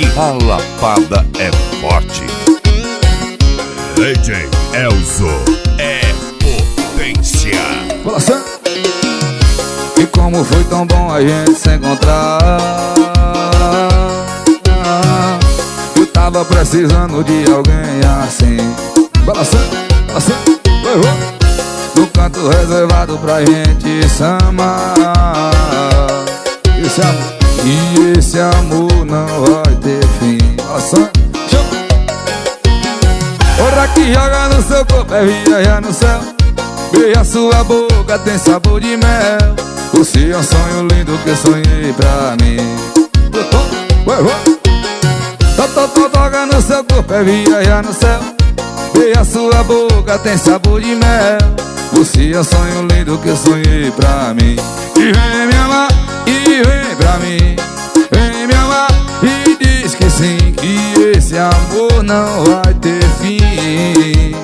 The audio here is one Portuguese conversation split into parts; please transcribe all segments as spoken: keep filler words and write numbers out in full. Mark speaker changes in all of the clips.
Speaker 1: que a lapada é forte. D J Elzo é potência.
Speaker 2: Fala, e como foi tão bom a gente se encontrar. Eu tava precisando de alguém assim. Balançando, balançando, levou no canto reservado pra gente se amar. Esse amor, e esse amor não vai ter fim. Balançando, chama. Ora que joga no seu corpo é viajar no céu. Beija sua boca, tem sabor de mel. Você é um sonho lindo que eu sonhei pra mim. Tô, tô, toca no seu corpo, é viajar no céu. Beija sua boca, tem sabor de mel. Você é um sonho lindo que eu sonhei pra mim. E vem me amar, e vem pra mim. Vem me amar e diz que sim, que esse amor não vai ter fim.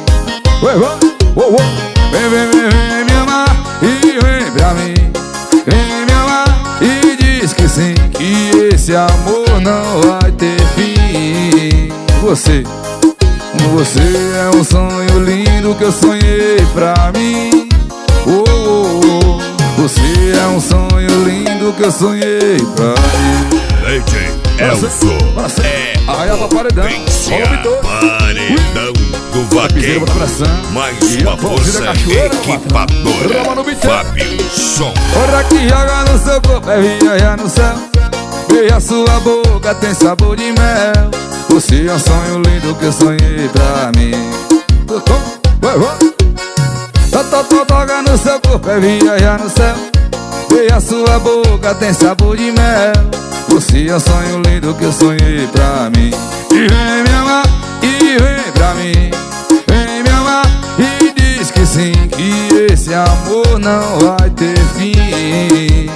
Speaker 2: Vem, vem, vem, vem me amar e vem pra mim. Vem me amar e diz que sim, que esse amor não vai ter fim. Você, você é um sonho lindo que eu sonhei pra mim. Oh, oh, oh. Você é um sonho lindo que eu sonhei pra mim.
Speaker 1: D J Elzo é potência. Paredão do Vaqueiro. Mais uma força equipadora. Fábio Som.
Speaker 2: Ora que joga no seu corpo é viajar no céu. Beija sua boca, tem sabor de mel. Você é um sonho lindo que eu sonhei pra mim. Toca no seu corpo é viajar no céu. Beija sua boca, tem sabor de mel. Você é um sonho lindo que eu sonhei pra mim. E vem me amar, e vem pra mim. Vem me amar e diz que sim, que esse amor não vai ter fim.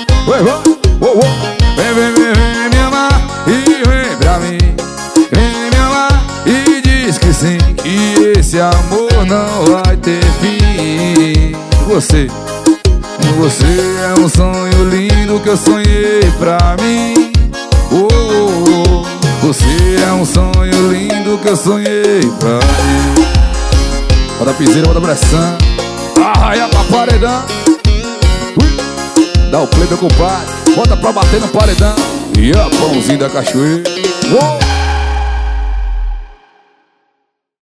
Speaker 2: Vem, vem, vem, vem me amar e vem pra mim. Vem me amar e diz que sim, que esse amor não vai ter fim. Você, você é um sonho lindo que eu sonhei pra mim. Oh, oh, oh. Você é um sonho lindo que eu sonhei pra mim. Bota piseira, bota pressão. Arraia pra paredão. Ui. Dá o play, meu compadre. Bota pra bater no paredão. E a pãozinho da cachoeira. Oh.